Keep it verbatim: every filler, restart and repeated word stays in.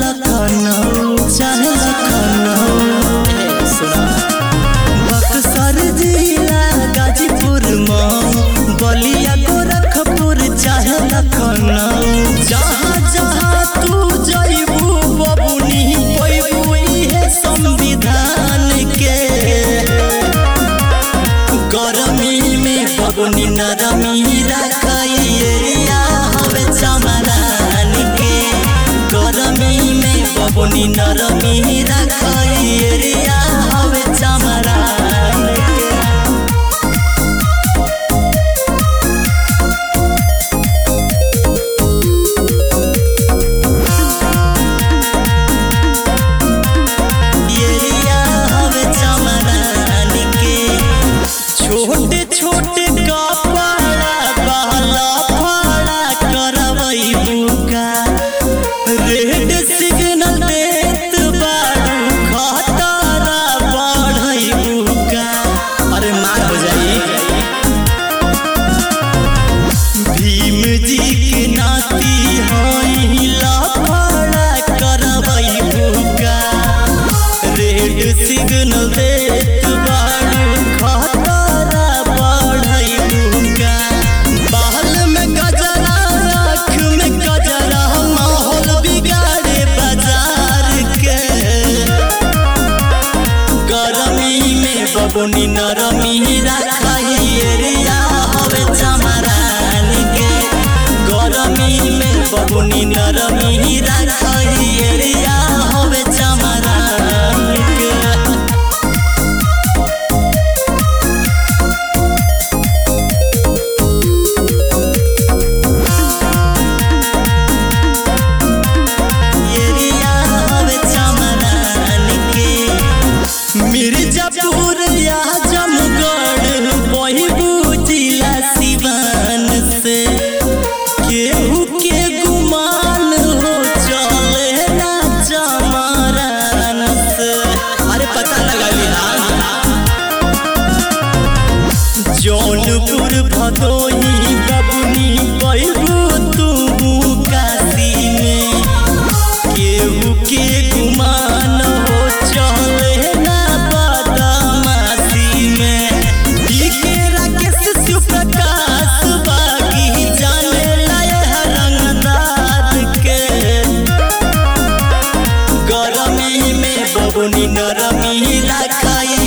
लखनऊ चाहे लखनऊ सुना बक्सर जिला गाजीपुर मऊ बलिया गोरखपुर चाहे लखनऊ जहाँ जहाँ तू जइबू बबुनी पैबू इहे संविधान के गरमी में बबुनी नरमी रखाई एरिया हवे चमरान के गरमी में बबुनी नरमी रखाई एरिया हवे चमरान के एरिया हवे चमरान के छोटे छोटे कपड़ा बहला फड़ा करवई बुका रेड सिग्नल देत बारू खतरा बढ़ई बुका अरे मार हो जाई भीम जी के नाती हई लफड़ा करवई बुका रेड सिग्नल देत बारू खतरा बढ़ई बुका बाल में गजरा आँख में गजरा माहौल बिगाड़े बाजार के गरमी में बबुनी नरमी रखाई एरिया हवे चमरान के गरमी में बबुनी नरमी रखाई एरिया हवे चमरान के एरिया हवे चमरान के मिर्जापुर या जमगढ़ बहिबू जिला सिवान से केहू के गुमान हो चले ना चमरान से अरे पता लगा लिया जौनपुर भदोही बबुनी बहिबू तू काशी में केहू के गुमान हो चले ना बदमाशी में डीके राकेश शिवप्रकाश बागी जाने लाए रंगदार के गरमी में बबुनी नरमी रखाई